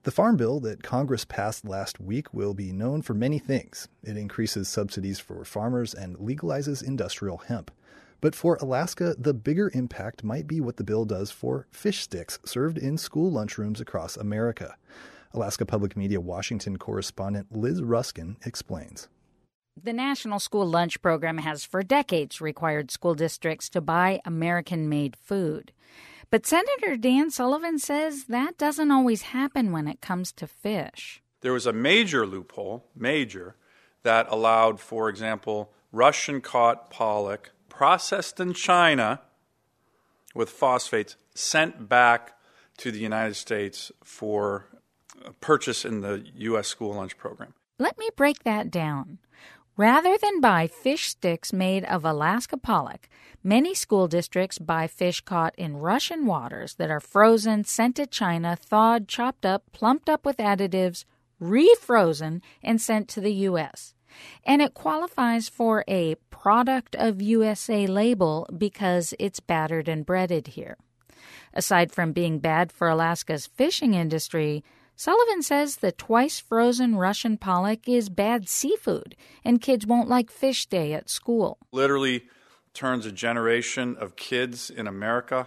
The Farm Bill that Congress passed last week will be known for many things. It increases subsidies for farmers and legalizes industrial hemp. But for Alaska, the bigger impact might be what the bill does for fish sticks served in school lunchrooms across America. Alaska Public Media Washington correspondent Liz Ruskin explains. The National School Lunch Program has for decades required school districts to buy American-made food. But Senator Dan Sullivan says that doesn't always happen when it comes to fish. There was a major loophole, that allowed, for example, Russian-caught pollock processed in China with phosphates sent back to the United States for purchase in the U.S. school lunch program. Let me break that down. Rather than buy fish sticks made of Alaska pollock, many school districts buy fish caught in Russian waters that are frozen, sent to China, thawed, chopped up, plumped up with additives, refrozen, and sent to the U.S. And it qualifies for a Product of USA label because it's battered and breaded here. Aside from being bad for Alaska's fishing industry, Sullivan says the twice-frozen Russian pollock is bad seafood, and kids won't like fish day at school. Literally turns a generation of kids in America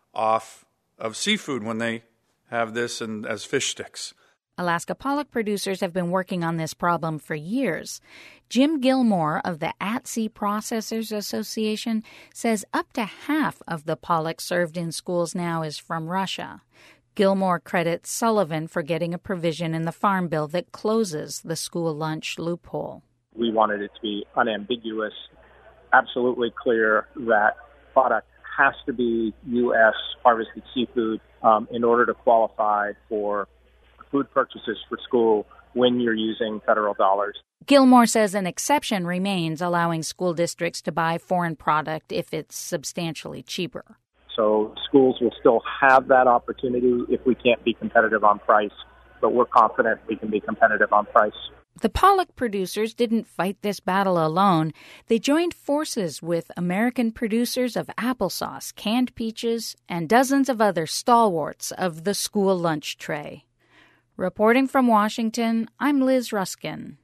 off of seafood when they have this as fish sticks. Alaska pollock producers have been working on this problem for years. Jim Gilmore of the At-Sea Processors Association says up to half of the pollock served in schools now is from Russia. Gilmore credits Sullivan for getting a provision in the Farm Bill that closes the school lunch loophole. We wanted it to be unambiguous, absolutely clear that product has to be U.S. harvested seafood in order to qualify for food purchases for school when you're using federal dollars. Gilmore says an exception remains, allowing school districts to buy foreign product if it's substantially cheaper. So schools will still have that opportunity if we can't be competitive on price, but we're confident we can be competitive on price. The pollock producers didn't fight this battle alone. They joined forces with American producers of applesauce, canned peaches, and dozens of other stalwarts of the school lunch tray. Reporting from Washington, I'm Liz Ruskin.